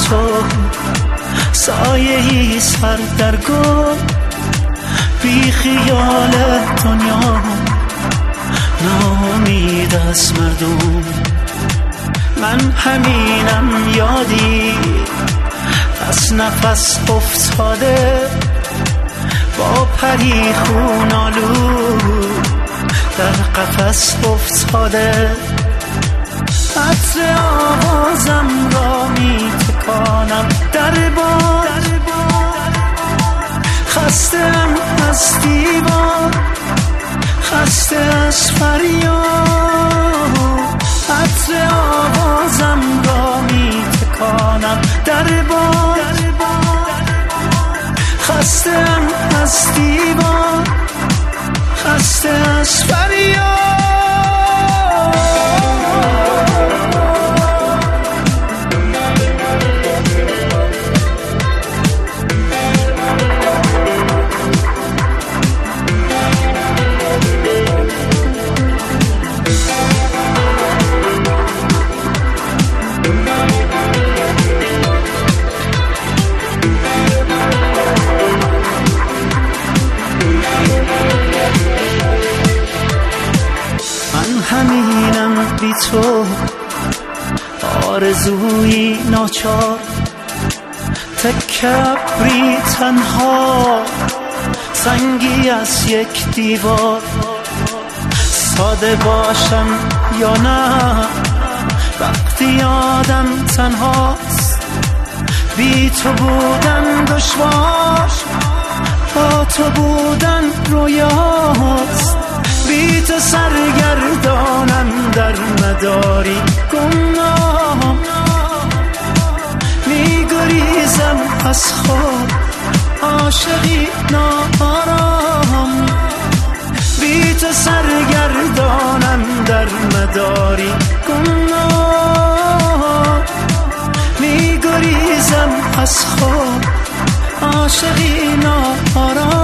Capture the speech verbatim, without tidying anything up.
تو سایه‌ای سر در گل، بی خیال دنیا ناامید از مردم. من همینم یادی از نفس افتاده، با پری خون آلود در قفس افتاده. عطر آوازم را می تکانم در باد، خسته‌ام از دیوار، خسته از فریاد. عطر آوازم را می تکانم در باد، خسته‌ام از دیوار، خسته از فریاد. همینم بی تو، آرزوی ناچار، تکبری تنها، سنگی از یک دیوار. ساده باشم یا نه وقتی آدم تنهاست، بی تو بودن دشوار، با تو بودن رویاست. بی تو سرگردانم در مداری گمنام، می گریزم از خود عاشقی ناآرام. بی تو سرگردانم در مداری گمنام، می گریزم از خود عاشقی ناآرام.